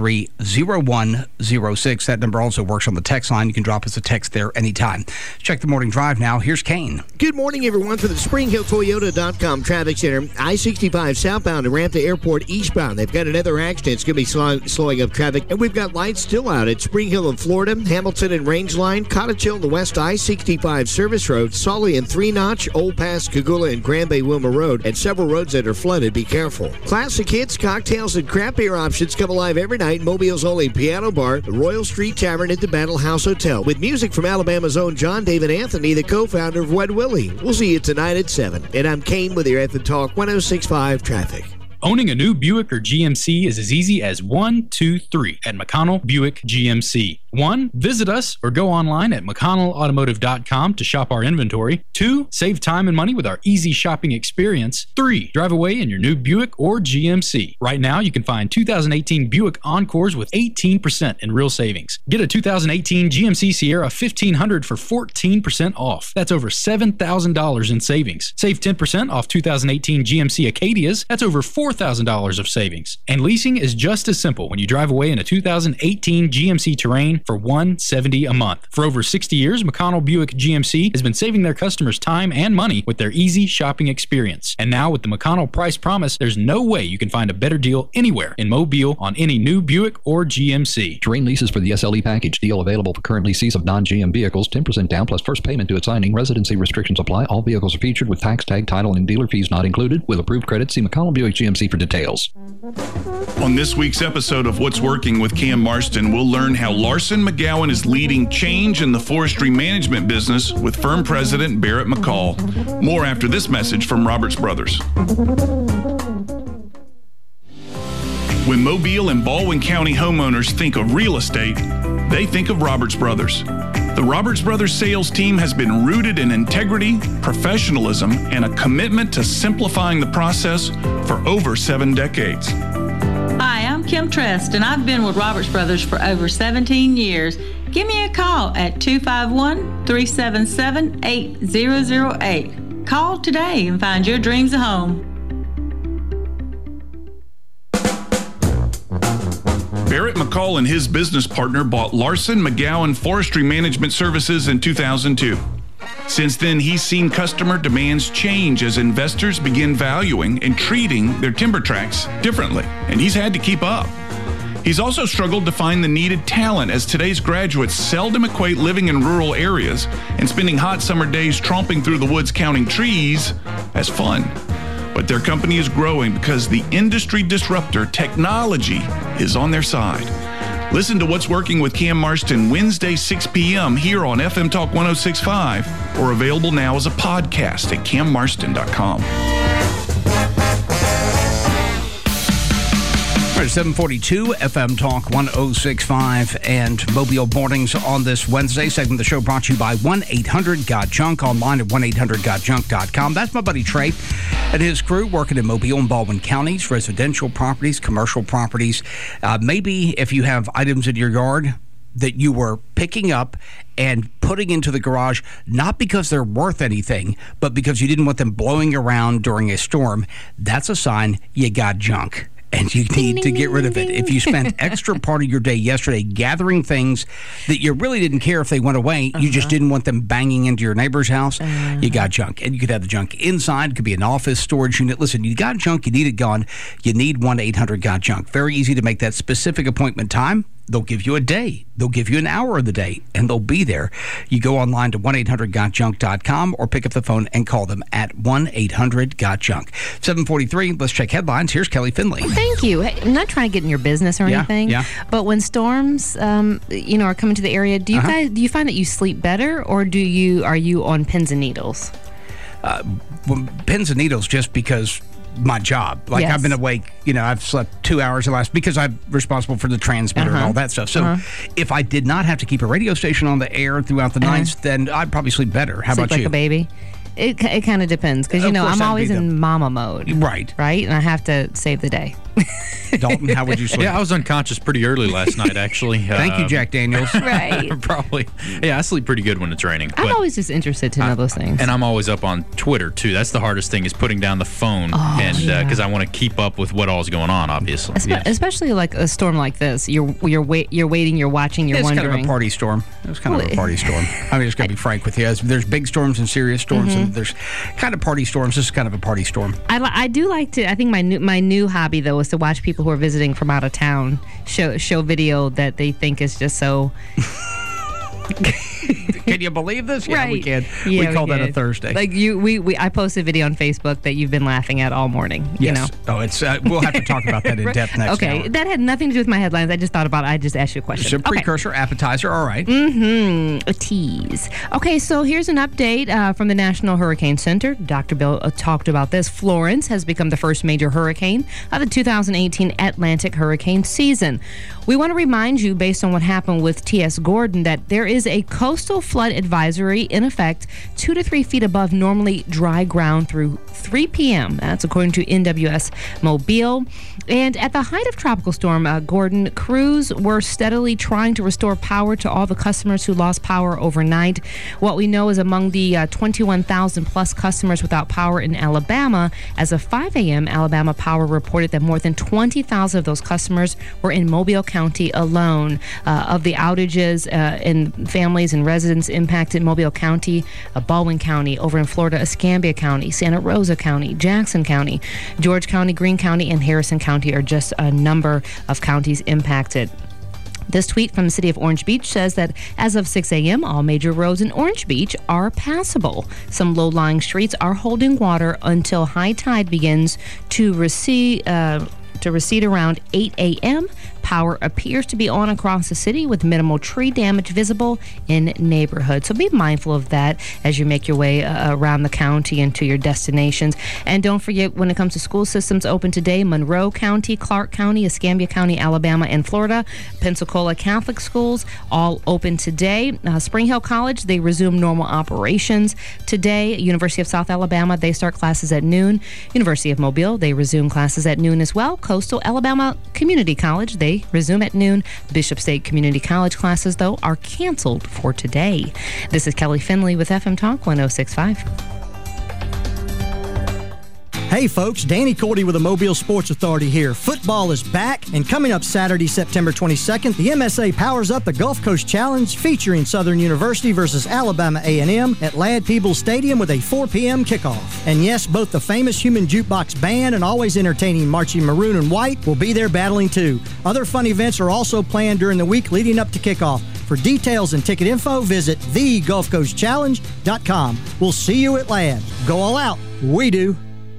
343-0106. That number also works on the text line. You can drop us a text there anytime. Check the morning drive now. Here's Kane. Good morning, everyone, for the SpringHillToyota.com Traffic Center. I-65 southbound and Rampa Airport eastbound. They've got another accident. It's going to be slowing up traffic, and we've got lights still out at Spring Hill in Florida, Hamilton and Rangeline, Cottage Hill in the west I-65 service road, Solly and Three Notch, Old Pass, Kagula, and Grand Bay Wilma Road, and several roads that are flooded. Be careful. Classic hits, cocktails, and craft beer options come alive every night in Mobile's only piano bar, the Royal Street Tavern at the Battle House Hotel, with music from Alabama's own John David Anthony, the co-founder of Wed Willie. We'll see you tonight at 7. And I'm Kane with your FM Talk 106.5 traffic. Owning a new Buick or GMC is as easy as 1, 2, 3 at McConnell Buick GMC. 1, visit us or go online at McConnellAutomotive.com to shop our inventory. 2, save time and money with our easy shopping experience. 3, drive away in your new Buick or GMC. Right now, you can find 2018 Buick Encores with 18% in real savings. Get a 2018 GMC Sierra 1500 for 14% off. That's over $7,000 in savings. Save 10% off 2018 GMC Acadias. That's over $4,000 of savings. And leasing is just as simple when you drive away in a 2018 GMC Terrain for $170 a month. For over 60 years, McConnell Buick GMC has been saving their customers time and money with their easy shopping experience. And now with the McConnell Price Promise, there's no way you can find a better deal anywhere in Mobile on any new Buick or GMC. Terrain leases for the SLE package. Deal available for current leases of non-GM vehicles. 10% down plus first payment to its signing. Residency restrictions apply. All vehicles are featured with tax tag, title, and dealer fees not included. With approved credit, see McConnell Buick GMC for details. On this week's episode of What's Working with Cam Marston, we'll learn how Larson McGowan is leading change in the forestry management business with firm president Barrett McCall. More after this message from Roberts Brothers. When Mobile and Baldwin County homeowners think of real estate, they think of Roberts Brothers. The Roberts Brothers sales team has been rooted in integrity, professionalism, and a commitment to simplifying the process for over 7 decades. Hi, I'm Kim Trest, and I've been with Roberts Brothers for over 17 years. Give me a call at 251-377-8008. Call today and find your dreams a home. Barrett McCall and his business partner bought Larson McGowan Forestry Management Services in 2002. Since then, he's seen customer demands change as investors begin valuing and treating their timber tracts differently, and he's had to keep up. He's also struggled to find the needed talent, as today's graduates seldom equate living in rural areas and spending hot summer days tromping through the woods counting trees as fun. But their company is growing because the industry disruptor, technology, is on their side. Listen to What's Working with Cam Marston Wednesday, 6 p.m. here on FM Talk 106.5 or available now as a podcast at cammarston.com. All right, 742 FM Talk 106.5 and Mobile Mornings on this Wednesday. Segment of the show brought to you by 1-800-GOT-JUNK, online at 1-800-GOT-JUNK.com. That's my buddy Trey and his crew working in Mobile and Baldwin counties, residential properties, commercial properties. Maybe if you have items in your yard that you were picking up and putting into the garage, not because they're worth anything, but because you didn't want them blowing around during a storm, that's a sign you got junk. And you need to get rid of it. If you spent extra part of your day yesterday gathering things that you really didn't care if they went away, you just didn't want them banging into your neighbor's house, you got junk. And you could have the junk inside. It could be an office storage unit. Listen, you got junk, you need it gone. You need 1-800-GOT-JUNK. Very easy to make that specific appointment time. They'll give you a day. They'll give you an hour of the day, and they'll be there. You go online to 1-800-GOT-JUNK.com or pick up the phone and call them at 1-800-GOT-JUNK. 7:43, let's check headlines. Here's Kelly Finley. Thank you. Hey, I'm not trying to get in your business or anything, but when storms, are coming to the area, do you find that you sleep better, or are you on pins and needles? Pins and needles, just because my job. Like, I've been awake, I've slept 2 hours the last, because I'm responsible for the transmitter and all that stuff. So if I did not have to keep a radio station on the air throughout the nights, then I'd probably sleep better. How about you? Like a baby? It kind of depends, because, I'm always in mama mode. Right. And I have to save the day. Dalton, how would you sleep? Yeah, I was unconscious pretty early last night, actually. Thank you, Jack Daniels. Right. Probably. Yeah, I sleep pretty good when it's raining. I'm always just interested to know those things. And I'm always up on Twitter, too. That's the hardest thing, is putting down the phone, because I want to keep up with what all's going on, obviously. Especially like a storm like this. You're waiting, you're watching, you're wondering. It's kind of a party storm. It was kind of a party storm. I mean, just going to be frank with you. There's big storms and serious storms, and there's kind of party storms. This is kind of a party storm. I do like to. I think my new hobby though is to watch people who are visiting from out of town show video that they think is just so. Can you believe this? Yeah, right. we can. Yeah, we call that a Thursday. Like I posted a video on Facebook that you've been laughing at all morning. Yes. You know? Oh, it's. We'll have to talk about that in depth next hour. Okay, that had nothing to do with my headlines. I just thought about it. I just asked you a question. It's a precursor, appetizer. All right. A tease. Okay, so here's an update from the National Hurricane Center. Dr. Bill talked about this. Florence has become the first major hurricane of the 2018 Atlantic hurricane season. We want to remind you, based on what happened with T.S. Gordon, that there is a coastal flood advisory in effect 2 to 3 feet above normally dry ground through 3 p.m. That's according to NWS Mobile. And at the height of Tropical Storm Gordon, crews were steadily trying to restore power to all the customers who lost power overnight. What we know is among the 21,000 plus customers without power in Alabama, as of 5 a.m., Alabama Power reported that more than 20,000 of those customers were in Mobile County alone. Of the outages and families and residents impacted, Mobile County, Baldwin County, over in Florida, Escambia County, Santa Rosa County, Jackson County, George County, Greene County, and Harrison County are just a number of counties impacted. This tweet from the city of Orange Beach says that as of 6 a.m., all major roads in Orange Beach are passable. Some low-lying streets are holding water until high tide begins to recede around 8 a.m. Power appears to be on across the city with minimal tree damage visible in neighborhoods. So be mindful of that as you make your way around the county and to your destinations. And don't forget, when it comes to school systems open today, Monroe County, Clark County, Escambia County, Alabama, and Florida, Pensacola Catholic schools, all open today. Spring Hill College, they resume normal operations today. University of South Alabama, they start classes at noon. University of Mobile, they resume classes at noon as well. Coastal Alabama Community College, they resume at noon. Bishop State Community College classes, though, are canceled for today. This is Kelly Finley with FM Talk 106.5. Hey folks, Danny Cordy with the Mobile Sports Authority here. Football is back, and coming up Saturday, September 22nd, the MSA powers up the Gulf Coast Challenge featuring Southern University versus Alabama A&M at Ladd-Peebles Stadium with a 4 p.m. kickoff. And yes, both the famous Human Jukebox Band and always entertaining Marching Maroon and White will be there battling too. Other fun events are also planned during the week leading up to kickoff. For details and ticket info, visit thegulfcoastchallenge.com. We'll see you at Ladd. Go all out. We do.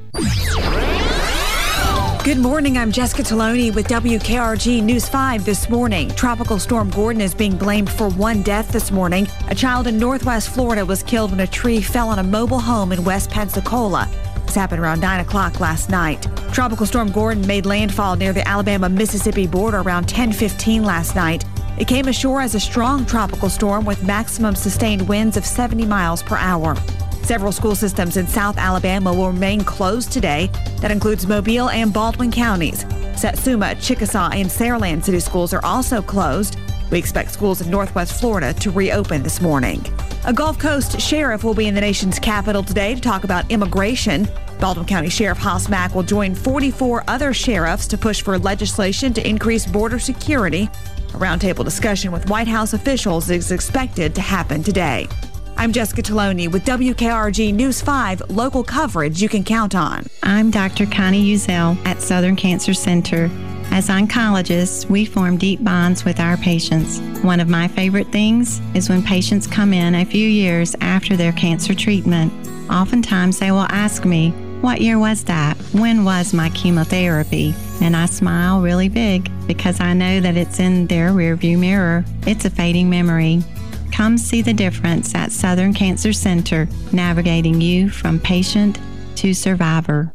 Good morning, I'm Jessica Taloni with WKRG News 5 this morning. Tropical Storm Gordon is being blamed for one death this morning. A child in Northwest Florida was killed when a tree fell on a mobile home in West Pensacola. This happened around 9 o'clock last night. Tropical Storm Gordon made landfall near the Alabama-Mississippi border around 10:15 last night. It came ashore as a strong tropical storm with maximum sustained winds of 70 miles per hour. Several school systems in South Alabama will remain closed today. That includes Mobile and Baldwin counties. Satsuma, Chickasaw, and Saraland city schools are also closed. We expect schools in Northwest Florida to reopen this morning. A Gulf Coast sheriff will be in the nation's capital today to talk about immigration. Baldwin County Sheriff Haas Mack will join 44 other sheriffs to push for legislation to increase border security. A roundtable discussion with White House officials is expected to happen today. I'm Jessica Taloni with WKRG News 5, local coverage you can count on. I'm Dr. Connie Uzel at Southern Cancer Center. As oncologists, we form deep bonds with our patients. One of my favorite things is when patients come in a few years after their cancer treatment. Oftentimes they will ask me, "What year was that? When was my chemotherapy?" And I smile really big because I know that it's in their rearview mirror. It's a fading memory. Come see the difference at Southern Cancer Center, navigating you from patient to survivor.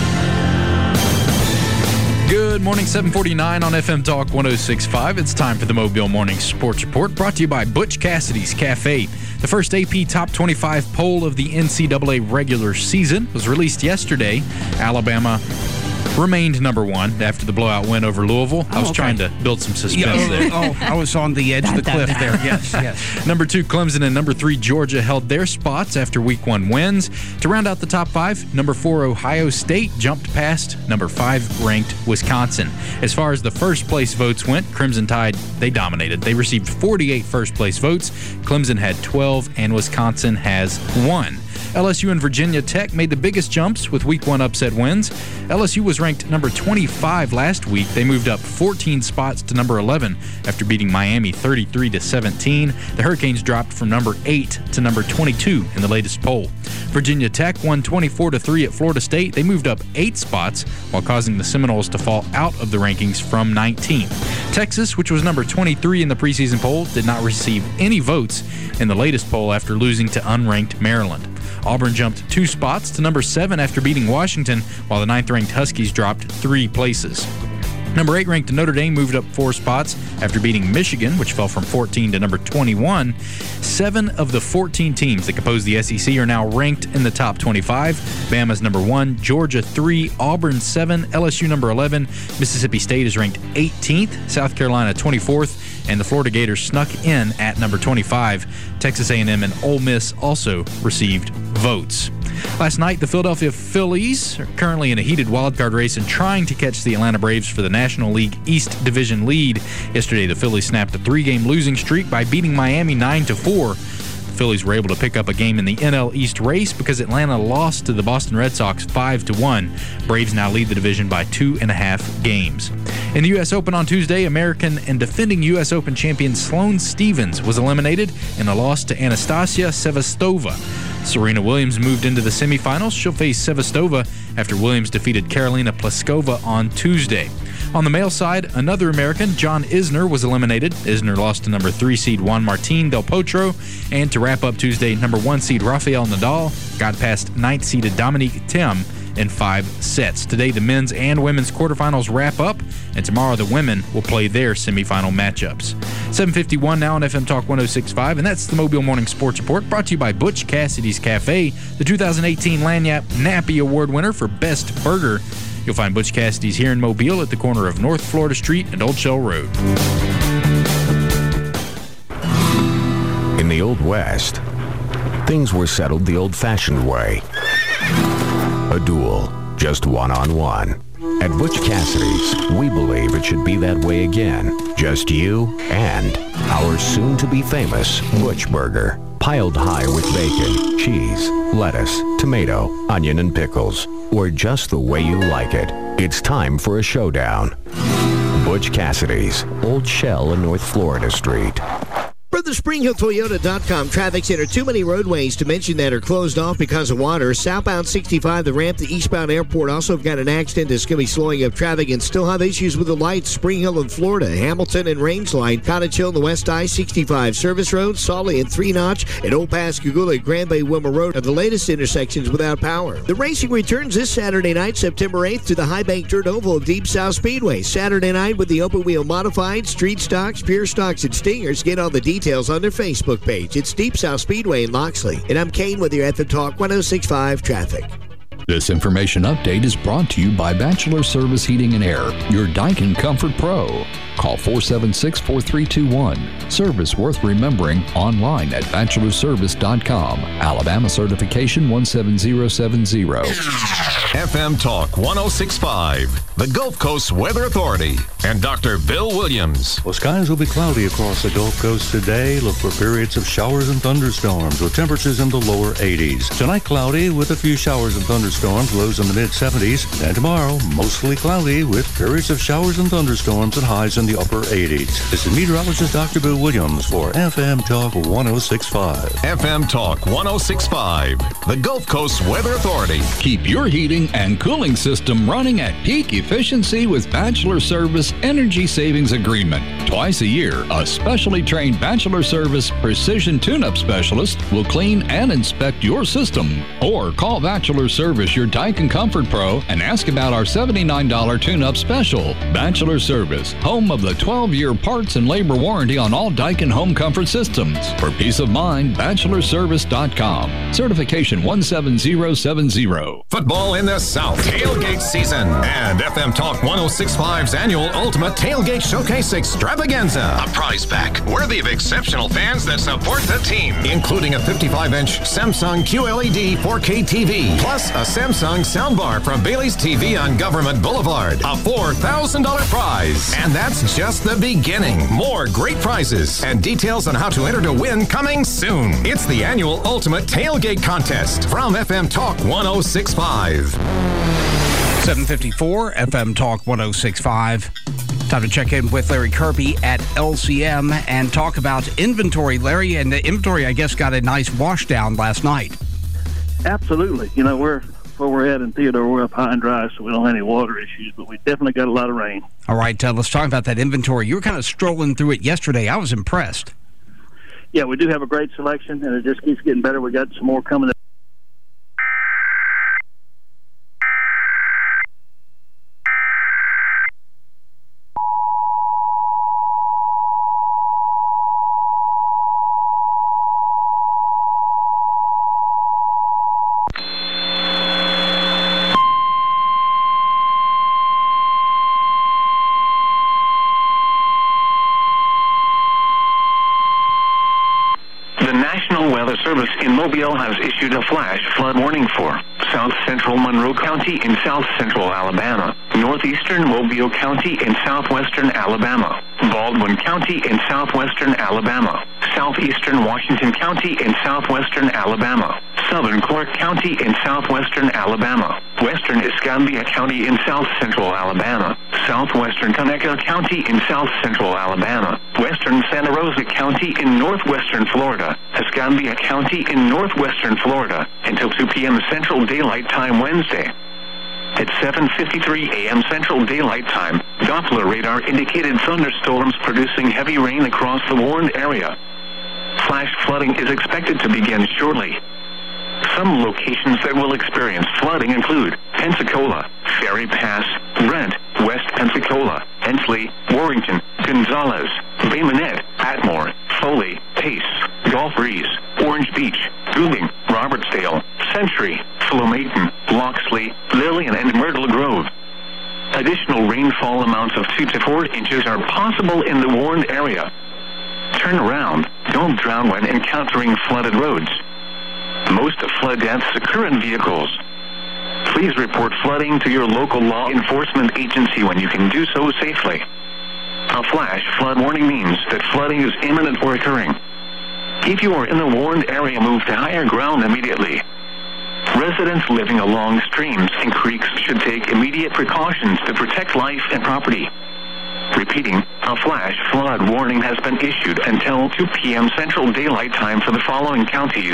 Good morning, 749 on FM Talk 106.5. It's time for the Mobile Morning Sports Report, brought to you by Butch Cassidy's Cafe. The first AP Top 25 poll of the NCAA regular season was released yesterday. Alabama remained number one after the blowout win over Louisville. I was trying to build some suspense there. I was on the edge of the cliff there. Yes. Number 2, Clemson, and number 3, Georgia held their spots after Week 1 wins. To round out the top 5, number 4, Ohio State jumped past number 5 ranked Wisconsin. As far as the first place votes went, Crimson Tide, they dominated. They received 48 first place votes. Clemson had 12, and Wisconsin has 1. LSU and Virginia Tech made the biggest jumps with Week 1 upset wins. LSU was ranked number 25 last week. They moved up 14 spots to number 11 after beating Miami 33-17. The Hurricanes dropped from number 8 to number 22 in the latest poll. Virginia Tech won 24-3 at Florida State. They moved up 8 spots while causing the Seminoles to fall out of the rankings from 19th. Texas, which was number 23 in the preseason poll, did not receive any votes in the latest poll after losing to unranked Maryland. Auburn jumped 2 spots to number 7 after beating Washington, while the 9th-ranked Huskies dropped 3 places. Number 8-ranked Notre Dame moved up 4 spots after beating Michigan, which fell from 14 to number 21. 7 of the 14 teams that compose the SEC are now ranked in the top 25. Bama's number 1, Georgia 3, Auburn 7, LSU number 11. Mississippi State is ranked 18th, South Carolina 24th, and the Florida Gators snuck in at number 25. Texas A&M and Ole Miss also received votes. Last night, the Philadelphia Phillies are currently in a heated wildcard race and trying to catch the Atlanta Braves for the National League East Division lead. Yesterday, the Phillies snapped a 3-game losing streak by beating Miami 9-4. The Phillies were able to pick up a game in the NL East race because Atlanta lost to the Boston Red Sox 5-1. Braves now lead the division by 2.5 games. In the U.S. Open on Tuesday, American and defending U.S. Open champion Sloane Stephens was eliminated in a loss to Anastasia Sevastova. Serena Williams moved into the semifinals. She'll face Sevastova after Williams defeated Karolina Pliskova on Tuesday. On the male side, another American, John Isner, was eliminated. Isner lost to number 3 seed Juan Martín del Potro. And to wrap up Tuesday, number 1 seed Rafael Nadal got past 9th seeded Dominic Thiem in 5 sets. Today, the men's and women's quarterfinals wrap up, and tomorrow the women will play their semifinal matchups. 7:51 now on FM Talk 106.5, and that's the Mobile Morning Sports Report, brought to you by Butch Cassidy's Cafe, the 2018 Lagniappe Nappy Award winner for Best Burger. You'll find Butch Cassidy's here in Mobile at the corner of North Florida Street and Old Shell Road. In the Old West, things were settled the old-fashioned way. A duel, just one-on-one. At Butch Cassidy's, we believe it should be that way again. Just you and our soon-to-be famous Butch Burger. Piled high with bacon, cheese, lettuce, tomato, onion, and pickles. Or just the way you like it. It's time for a showdown. Butch Cassidy's, Old Shell and North Florida Street. For the SpringHillToyota.com traffic center, too many roadways to mention that are closed off because of water. Southbound 65, the ramp to eastbound airport, also have got an accident that's going to be slowing up traffic and still have issues with the lights. Spring Hill in Florida, Hamilton and Rangeline, Cottage Hill in the West I-65 Service Road, Solly and 3 Notch, and Old Pascagoula, Grand Bay Wilmer Road are the latest intersections without power. The racing returns this Saturday night, September 8th, to the High Bank Dirt Oval of Deep South Speedway. Saturday night with the open wheel modified, street stocks, pure stocks, and stingers. Get all the details on their Facebook page. It's Deep South Speedway in Loxley. And I'm Kane with your FM Talk 106.5 traffic. This information update is brought to you by Bachelor Service Heating and Air, your Daikin Comfort Pro. Call 476-4321. Service worth remembering online at bachelorservice.com. Alabama certification 17070. FM Talk 106.5, the Gulf Coast Weather Authority, and Dr. Bill Williams. Well, skies will be cloudy across the Gulf Coast today. Look for periods of showers and thunderstorms with temperatures in the lower 80s. Tonight, cloudy with a few showers and thunderstorms, lows in the mid-70s. And tomorrow, mostly cloudy with periods of showers and thunderstorms and highs in the upper 80s. This is meteorologist Dr. Bill Williams for FM Talk 106.5. FM Talk 106.5, the Gulf Coast Weather Authority. Keep your heating and cooling system running at peak efficiency with Bachelor Service Energy Savings Agreement. Twice a year, a specially trained Bachelor Service Precision Tune-Up Specialist will clean and inspect your system. Or call Bachelor Service us your Daikin Comfort Pro and ask about our $79 tune-up special. Bachelor Service, home of the 12-year parts and labor warranty on all Daikin home comfort systems. For peace of mind, bachelorservice.com. Certification 17070. Football in the South. Tailgate season. And FM Talk 106.5's annual Ultimate Tailgate Showcase Extravaganza. A prize pack worthy of exceptional fans that support the team, including a 55-inch Samsung QLED 4K TV, plus a Samsung soundbar from Bailey's TV on Government Boulevard. A $4,000 prize. And that's just the beginning. More great prizes and details on how to enter to win coming soon. It's the annual Ultimate Tailgate Contest from FM Talk 106.5. 754 FM Talk 106.5. Time to check in with Larry Kirby at LCM and talk about inventory. Larry, and the inventory, I guess, got a nice wash down last night. Absolutely. You know, where we're at in Theodore, we're up high and dry, so we don't have any water issues, but we definitely got a lot of rain. All right, let's talk about that inventory. You were kind of strolling through it yesterday. I was impressed. Yeah, we do have a great selection, and it just keeps getting better. We got some more coming. Service in Mobile has issued a flash flood warning for South Central Monroe County in South Central Alabama, Northeastern Mobile County in Southwestern Alabama, Baldwin County in Southwestern Alabama, Southeastern Washington County in Southwestern Alabama, Southern Clark County in Southwestern Alabama, Western Escambia County in South Central Alabama, Southwestern Conecuh County in South Central Alabama, Western Santa Rosa County in Northwestern Florida, Escambia County in Northwestern Florida, until 2 p.m. Central Daylight Time Wednesday. At 7:53 a.m. Central Daylight Time, Doppler radar indicated thunderstorms producing heavy rain across the warned area. Flash flooding is expected to begin shortly. Some locations that will experience flooding include Pensacola, Ferry Pass, Brent, West Pensacola, Hensley, Warrington, Gonzales, Bay Minette, Atmore, Foley, Pace, Gulf Breeze, Orange Beach, Goulding, Robertsdale, Century, Philomaton, Loxley, Lillian, and Myrtle Grove. Additional rainfall amounts of 2 to 4 inches are possible in the warned area. Turn around. Don't drown when encountering flooded roads. Most flood deaths occur in vehicles. Please report flooding to your local law enforcement agency when you can do so safely. A flash flood warning means that flooding is imminent or occurring. If you are in the warned area, move to higher ground immediately. Residents living along streams and creeks should take immediate precautions to protect life and property. Repeating, a flash flood warning has been issued until 2 p.m. Central Daylight Time for the following counties.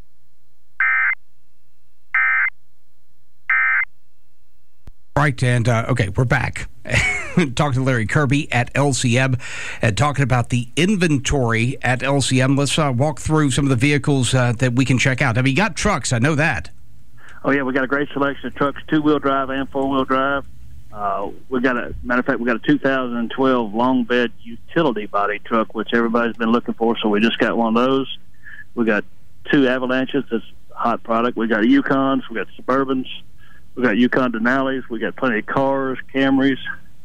Right, and okay, we're back. Talking to Larry Kirby at LCM and talking about the inventory at LCM. Let's walk through some of the vehicles that we can check out. I mean, you got trucks, I know that. Oh, yeah, we got a great selection of trucks, two-wheel drive and four-wheel drive. We got matter of fact, we got a 2012 long bed utility body truck, which everybody's been looking for, so we just got one of those. We got two Avalanches, that's a hot product. We got Yukons, we got Suburbans. We got Yukon Denali's. We got plenty of cars, Camrys,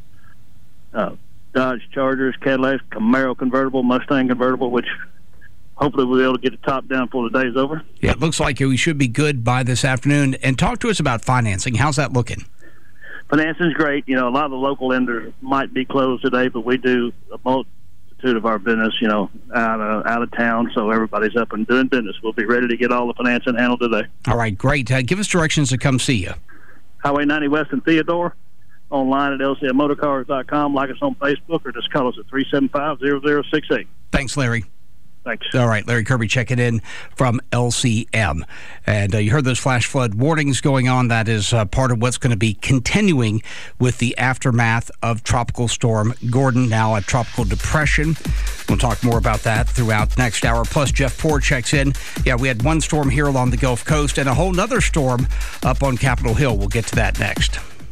Dodge Chargers, Cadillacs, Camaro convertible, Mustang convertible, which hopefully we'll be able to get the top down before the day's over. Yeah, it looks like we should be good by this afternoon. And talk to us about financing. How's that looking? Financing's great. You know, a lot of the local lenders might be closed today, but we do a multitude of our business, you know, out of town, so everybody's up and doing business. We'll be ready to get all the financing handled today. All right, great. Give us directions to come see you. Highway 90 West in Theodore, online at lcmmotorcars.com. Like us on Facebook or just call us at 375-0068. Thanks, Larry. Thanks. All right, Larry Kirby checking in from LCM. And you heard those flash flood warnings going on. That is part of what's going to be continuing with the aftermath of Tropical Storm Gordon, now a tropical depression. We'll talk more about that throughout next hour. Plus, Jeff Poor checks in. Yeah, we had one storm here along the Gulf Coast and a whole nother storm up on Capitol Hill. We'll get to that next.